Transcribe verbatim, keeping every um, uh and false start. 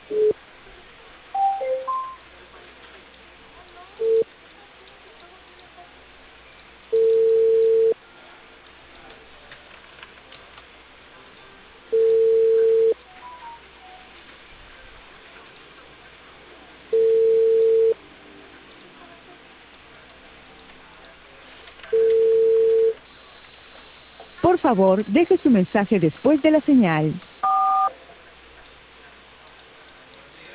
Por favor, deje su mensaje después de la señal.